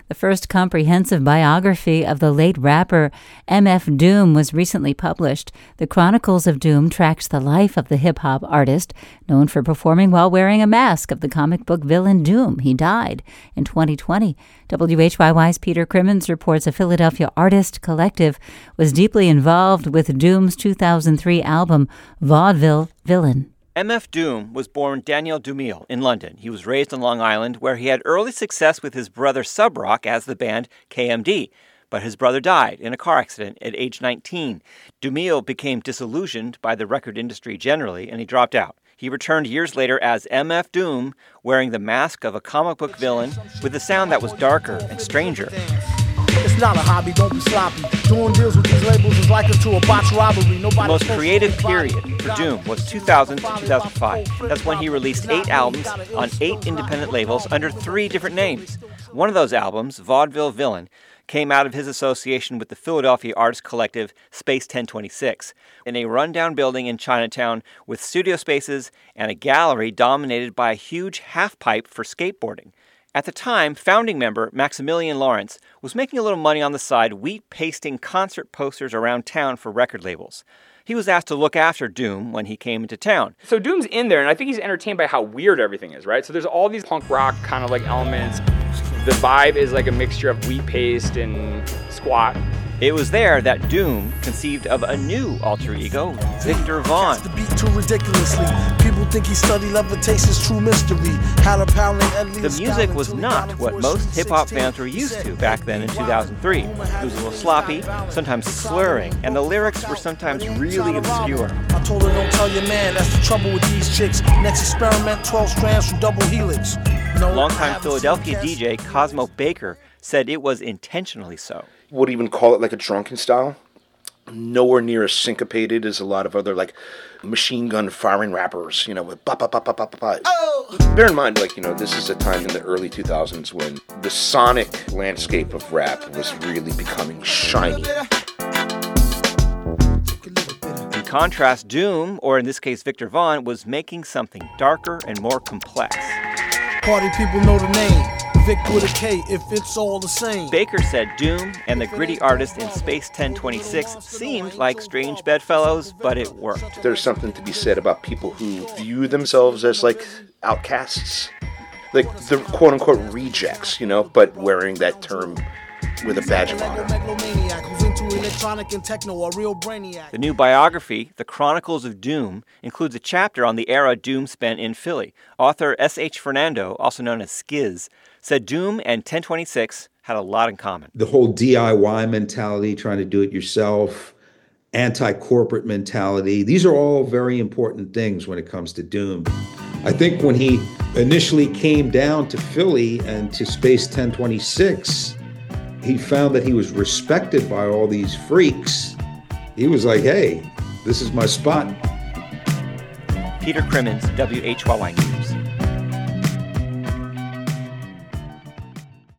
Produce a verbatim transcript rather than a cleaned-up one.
The first comprehensive biography of the late rapper M F Doom was recently published. The Chronicles of Doom tracks the life of the hip-hop artist, known for performing while wearing a mask of the comic book villain Doom. He died in twenty twenty. W H Y Y's Peter Crimmins reports a Philadelphia artist collective was deeply involved with Doom's two thousand three album, Vaudeville Villain. M F Doom was born Daniel Dumile in London. He was raised on Long Island, where he had early success with his brother Subrock as the band K M D. But his brother died in a car accident at age nineteen. Dumile became disillusioned by the record industry generally, and he dropped out. He returned years later as M F Doom, wearing the mask of a comic book villain with a sound that was darker and stranger. It's not a hobby, don't be sloppy. Doing deals with these labels is like into a botched robbery. The most creative period for Doom was two thousand to two thousand five. That's when he released eight albums on eight independent labels under three different names. One of those albums, Vaudeville Villain, came out of his association with the Philadelphia artist collective Space ten twenty-six, in a rundown building in Chinatown with studio spaces and a gallery dominated by a huge half-pipe for skateboarding. At the time, founding member Maximilian Lawrence was making a little money on the side wheat pasting concert posters around town for record labels. He was asked to look after Doom when he came into town. So Doom's in there, and I think he's entertained by how weird everything is, right? So there's all these punk rock kind of like elements. The vibe is like a mixture of wheat paste and squat. It was there that Doom conceived of a new alter ego, Victor Vaughn. The beat too ridiculously. People think he studied levitation's true mystery. The music was not what most hip-hop fans were used to back then in two thousand three. It was a little sloppy, sometimes slurring, and the lyrics were sometimes really obscure. I told her, don't tell your man, that's the trouble with these chicks. Next experiment, twelve strands from double helix. No, longtime Philadelphia D J Cosmo Baker said it was intentionally so. Would even call it like a drunken style. Nowhere near as syncopated as a lot of other like machine gun firing rappers, you know, with ba ba ba ba ba ba. Oh! Bear in mind, like, you know, this is a time in the early two thousands when the sonic landscape of rap was really becoming shiny. In contrast, Doom, or in this case Victor Vaughn, was making something darker and more complex. Party people know the name. Vic with a K, if it's all the same. Baker said Doom and the gritty artist in Space ten twenty-six seemed like strange bedfellows, but it worked. There's something to be said about people who view themselves as like outcasts, like the quote-unquote rejects, you know, but wearing that term with a badge of honor. The new biography, The Chronicles of Doom, includes a chapter on the era Doom spent in Philly. Author S H Fernando, also known as Skiz, said Doom and ten twenty-six had a lot in common. The whole D I Y mentality, trying to do it yourself, anti-corporate mentality, these are all very important things when it comes to Doom. I think when he initially came down to Philly and to Space ten twenty-six, he found that he was respected by all these freaks. He was like, hey, this is my spot. Peter Crimmins, W H Y Y News.